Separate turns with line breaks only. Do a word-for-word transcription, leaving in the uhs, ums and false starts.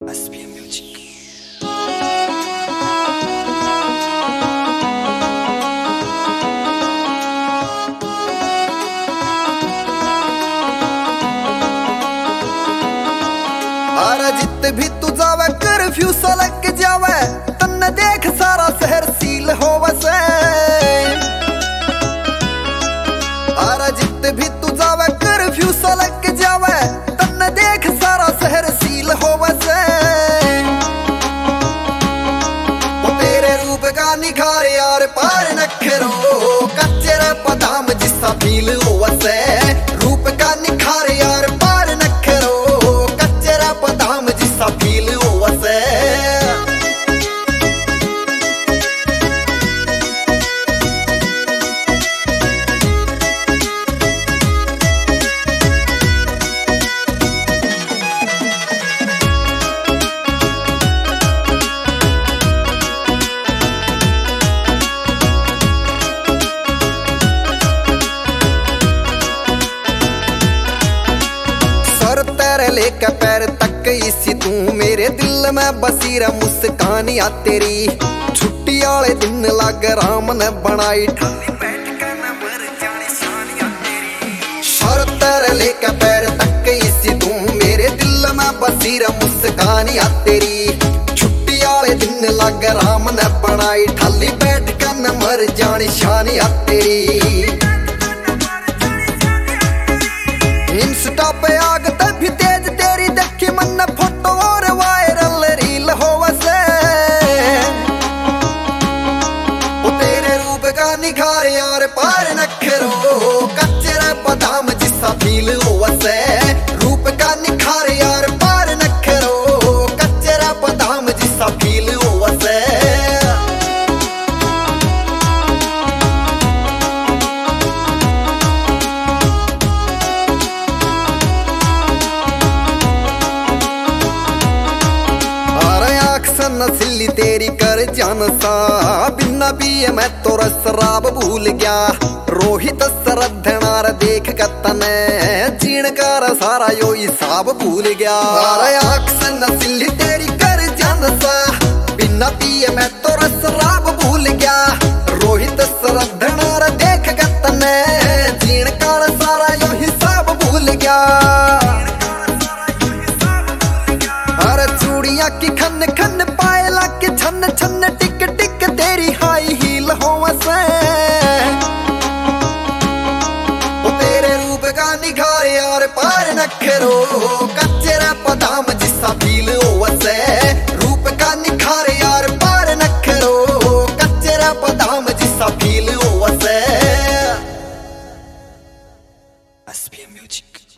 S P M Music।
अरे जित भी तू जावे कर्फ्यू सा लग जावे, तन्ने देख सारा शहर सील होवे से। अरे जित भी तू जावे कर्फ्यू सा लग जावे, तन्ने देख सारा शहर सील होवे से। वो तेरे रूप का निखार यार पार नखरो, कच्चे रे पदाम जिसा फील होवे से। रूप का निखार यार पार नखरो, कच्चे रे पदाम जिसा फील होवे से। तेरे लेके पैर तक इसी तू मेरे दिल में बसी रे मुस्कान या तेरी। छुट्टी वाले दिन लग राम ने बनाई ठाली बैठ के न मर जाने शान या तेरी। सर तेरे लेके पैर तक इसी तू मेरे दिल में बसी रे मुस्कान या तेरी। छुट्टी वाले दिन लग राम ने बनाई ठाली बैठ के न मर जाने शान या तेरी। इंस्टा पे आग तभी तेज तेरी देखी मन फोटो और वायरल रील होवे से। वो तेरे रूप का निखार यार पार नखरो, कच्चे रे पदाम जिसा फील होवे से। रूप का निखार यार पार नखरो, कच्चे रे पदाम जिसा फील होवे से। नस्ली तेरी कर जान सा, बिना पिए मैं तो शराब भूल गया। रोहित सरधनार देख के तने जीण कर सारा यो हिसाब भूल गया। नस्ली तेरी कर जान सा, बिना पिए मैं तो शराब भूल गया। रोहित सरधनार देख के तने जीण कर सारा यो हिसाब भूल गया। अरे चूड़िया की खन खन पायला के छन छन टिक टिक तेरी हाई हील होवे से। वो तेरे रूप का निखार यार पार नखरो, कच्चे रे पदाम जिसा फील होवे से। रूप का निखार यार पार नखरो, कच्चे रे पदाम जिसा फील होवे से।
S P M Music।